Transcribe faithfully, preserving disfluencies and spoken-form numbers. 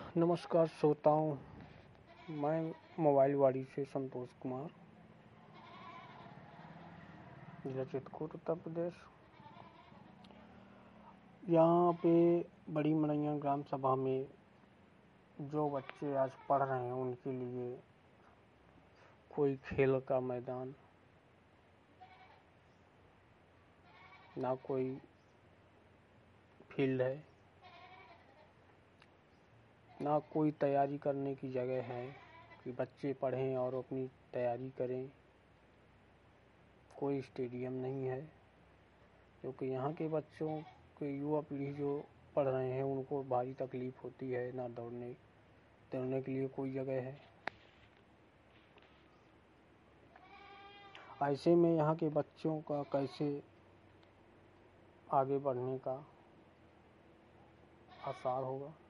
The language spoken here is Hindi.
नमस्कार श्रोताओं, मैं मोबाइल वाड़ी से संतोष कुमार, जिला चित्रकूट, उत्तर प्रदेश। यहाँ पे बड़ी मड़ैया ग्राम सभा में जो बच्चे आज पढ़ रहे हैं उनके लिए कोई खेल का मैदान, ना कोई फील्ड है, ना कोई तैयारी करने की जगह है कि बच्चे पढ़ें और अपनी तैयारी करें। कोई स्टेडियम नहीं है, क्योंकि यहाँ के बच्चों के युवा पीढ़ी जो पढ़ रहे हैं उनको भारी तकलीफ होती है। ना दौड़ने दौड़ने के लिए कोई जगह है। ऐसे में यहाँ के बच्चों का कैसे आगे बढ़ने का आसार होगा।